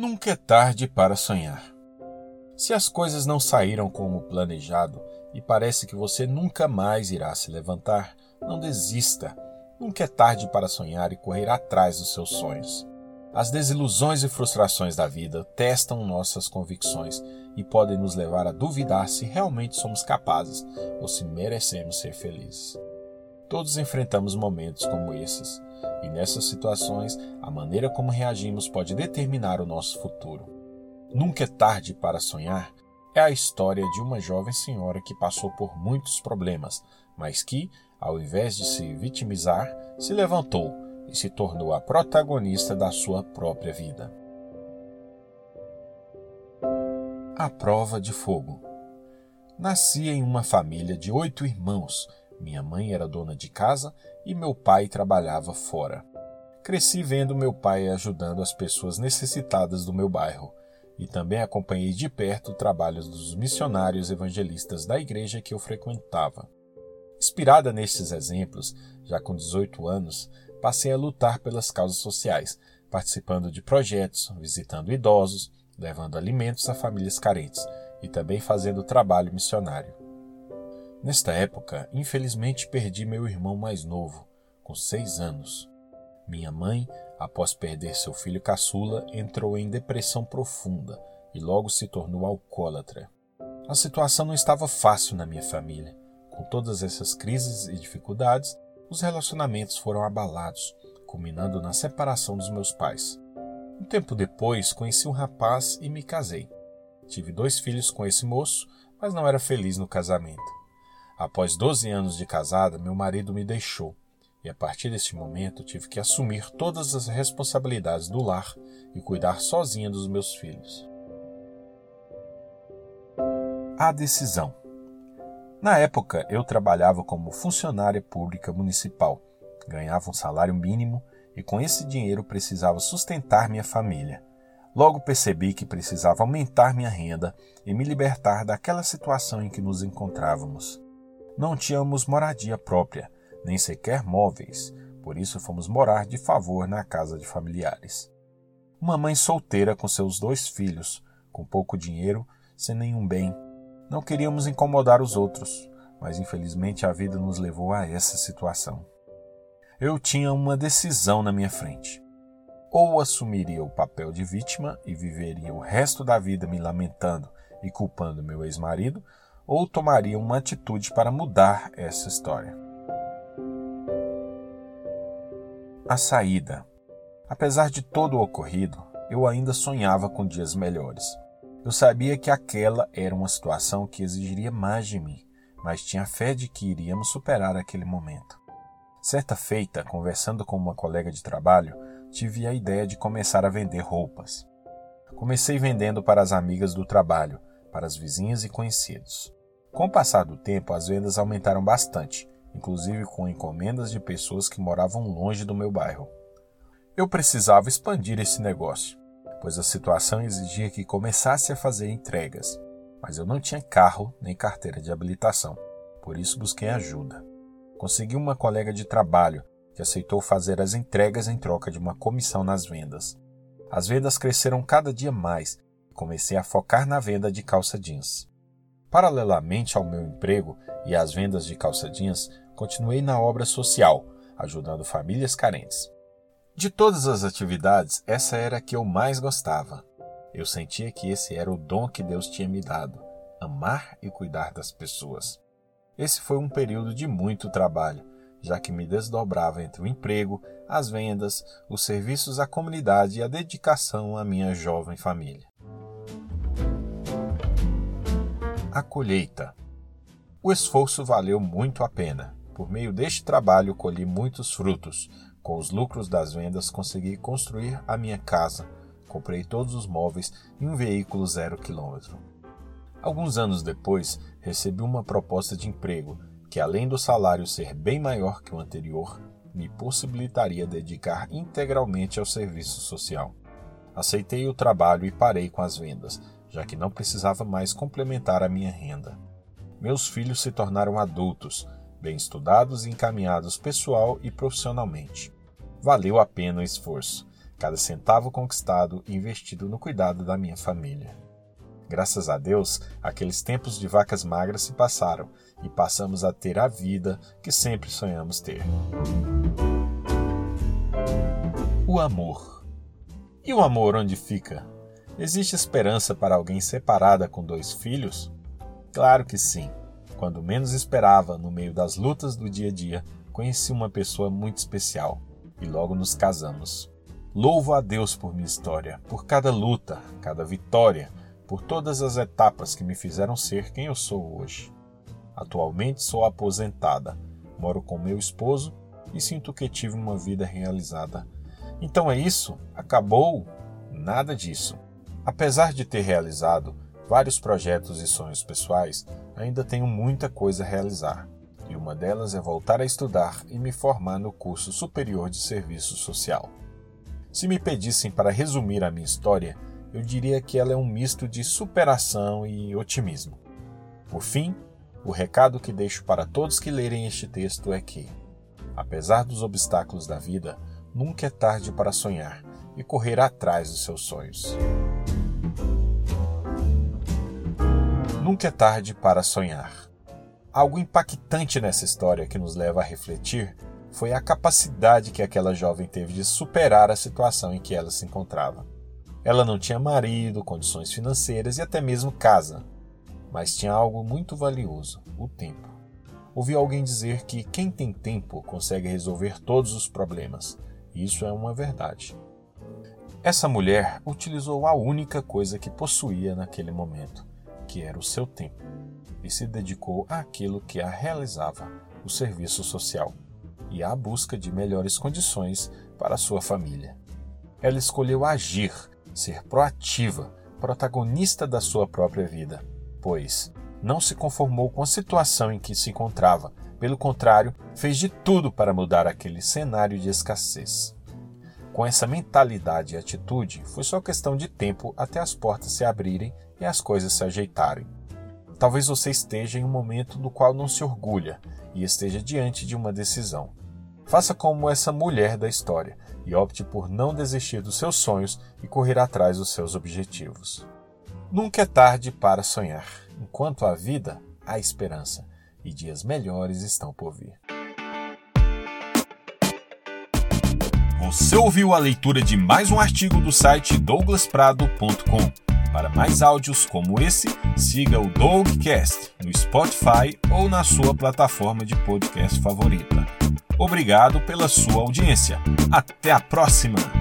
Nunca é tarde para sonhar. Se as coisas não saíram como planejado e parece que você nunca mais irá se levantar, não desista. Nunca é tarde para sonhar e correr atrás dos seus sonhos. As desilusões e frustrações da vida testam nossas convicções e podem nos levar a duvidar se realmente somos capazes ou se merecemos ser felizes. Todos enfrentamos momentos como esses, e nessas situações, a maneira como reagimos pode determinar o nosso futuro. Nunca é tarde para sonhar é a história de uma jovem senhora que passou por muitos problemas, mas que, ao invés de se vitimizar, se levantou e se tornou a protagonista da sua própria vida. A prova de fogo. Nasci em uma família de 8 irmãos. Minha mãe era dona de casa e meu pai trabalhava fora. Cresci vendo meu pai ajudando as pessoas necessitadas do meu bairro e também acompanhei de perto o trabalho dos missionários evangelistas da igreja que eu frequentava. Inspirada nestes exemplos, já com 18 anos, passei a lutar pelas causas sociais, participando de projetos, visitando idosos, levando alimentos a famílias carentes e também fazendo trabalho missionário. Nesta época, infelizmente perdi meu irmão mais novo, com 6 anos. Minha mãe, após perder seu filho caçula, entrou em depressão profunda e logo se tornou alcoólatra. A situação não estava fácil na minha família. Com todas essas crises e dificuldades, os relacionamentos foram abalados, culminando na separação dos meus pais. Um tempo depois, conheci um rapaz e me casei. Tive 2 filhos com esse moço, mas não era feliz no casamento. Após 12 anos de casada, meu marido me deixou, e a partir deste momento tive que assumir todas as responsabilidades do lar e cuidar sozinha dos meus filhos. A decisão. Na época, eu trabalhava como funcionária pública municipal, ganhava um salário mínimo e com esse dinheiro precisava sustentar minha família. Logo percebi que precisava aumentar minha renda e me libertar daquela situação em que nos encontrávamos. Não tínhamos moradia própria, nem sequer móveis, por isso fomos morar de favor na casa de familiares. Uma mãe solteira com seus 2 filhos, com pouco dinheiro, sem nenhum bem. Não queríamos incomodar os outros, mas infelizmente a vida nos levou a essa situação. Eu tinha uma decisão na minha frente. Ou assumiria o papel de vítima e viveria o resto da vida me lamentando e culpando meu ex-marido, ou tomaria uma atitude para mudar essa história. A saída. Apesar de todo o ocorrido, eu ainda sonhava com dias melhores. Eu sabia que aquela era uma situação que exigiria mais de mim, mas tinha fé de que iríamos superar aquele momento. Certa feita, conversando com uma colega de trabalho, tive a ideia de começar a vender roupas. Comecei vendendo para as amigas do trabalho, para as vizinhas e conhecidos. Com o passar do tempo, as vendas aumentaram bastante, inclusive com encomendas de pessoas que moravam longe do meu bairro. Eu precisava expandir esse negócio, pois a situação exigia que começasse a fazer entregas, mas eu não tinha carro nem carteira de habilitação, por isso busquei ajuda. Consegui uma colega de trabalho que aceitou fazer as entregas em troca de uma comissão nas vendas. As vendas cresceram cada dia mais e comecei a focar na venda de calça jeans. Paralelamente ao meu emprego e às vendas de calça jeans, continuei na obra social, ajudando famílias carentes. De todas as atividades, essa era a que eu mais gostava. Eu sentia que esse era o dom que Deus tinha me dado, amar e cuidar das pessoas. Esse foi um período de muito trabalho, já que me desdobrava entre o emprego, as vendas, os serviços à comunidade e a dedicação à minha jovem família. A colheita. O esforço valeu muito a pena. Por meio deste trabalho colhi muitos frutos. Com os lucros das vendas consegui construir a minha casa. Comprei todos os móveis e um veículo 0 km. Alguns anos depois, recebi uma proposta de emprego que, além do salário ser bem maior que o anterior, me possibilitaria dedicar integralmente ao serviço social. Aceitei o trabalho e parei com as vendas, já que não precisava mais complementar a minha renda. Meus filhos se tornaram adultos, bem estudados e encaminhados pessoal e profissionalmente. Valeu a pena o esforço. cada centavo conquistado e investido no cuidado da minha família. Graças a Deus, aqueles tempos de vacas magras se passaram e passamos a ter a vida que sempre sonhamos ter. O amor. E o amor onde fica? Existe esperança para alguém separada com 2 filhos? Claro que sim. Quando menos esperava, no meio das lutas do dia a dia, conheci uma pessoa muito especial e logo nos casamos. Louvo a Deus por minha história, por cada luta, cada vitória, por todas as etapas que me fizeram ser quem eu sou hoje. Atualmente sou aposentada, moro com meu esposo e sinto que tive uma vida realizada. Então é isso? Acabou? Nada disso. Apesar de ter realizado vários projetos e sonhos pessoais, ainda tenho muita coisa a realizar. E uma delas é voltar a estudar e me formar no curso superior de serviço social. Se me pedissem para resumir a minha história, eu diria que ela é um misto de superação e otimismo. Por fim, o recado que deixo para todos que lerem este texto é que, apesar dos obstáculos da vida, nunca é tarde para sonhar e correr atrás dos seus sonhos. Nunca é tarde para sonhar. Algo impactante nessa história que nos leva a refletir foi a capacidade que aquela jovem teve de superar a situação em que ela se encontrava. Ela não tinha marido, condições financeiras e até mesmo casa, mas tinha algo muito valioso, o tempo. Ouvi alguém dizer que quem tem tempo consegue resolver todos os problemas, e isso é uma verdade. Essa mulher utilizou a única coisa que possuía naquele momento, que era o seu tempo, e se dedicou àquilo que a realizava, o serviço social, e à busca de melhores condições para a sua família. Ela escolheu agir, ser proativa, protagonista da sua própria vida, pois não se conformou com a situação em que se encontrava, pelo contrário, fez de tudo para mudar aquele cenário de escassez. Com essa mentalidade e atitude, foi só questão de tempo até as portas se abrirem e as coisas se ajeitarem. Talvez você esteja em um momento do qual não se orgulha e esteja diante de uma decisão. Faça como essa mulher da história e opte por não desistir dos seus sonhos e correr atrás dos seus objetivos. Nunca é tarde para sonhar. Enquanto há vida, há esperança e dias melhores estão por vir. Você ouviu a leitura de mais um artigo do site douglasprado.com. Para mais áudios como esse, siga o Dougcast no Spotify ou na sua plataforma de podcast favorita. Obrigado pela sua audiência. Até a próxima!